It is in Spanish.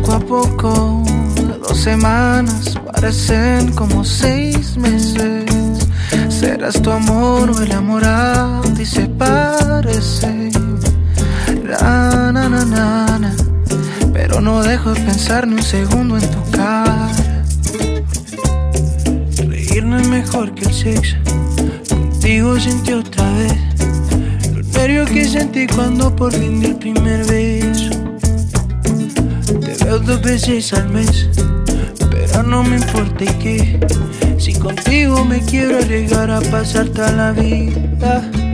poco a poco, 2 semanas parecen como 6 meses. ¿Serás tu amor o el amor a ti se parece? Na, na, na, na, na. Pero no dejo de pensar ni un segundo en tu cara. Reír no es mejor que el sexo. Contigo sentí otra vez los nervios que sentí cuando por fin di el primer beso. Te veo 2 veces al mes, pero no me importa y qué. Si contigo me quiero arriesgar a pasar toda la vida.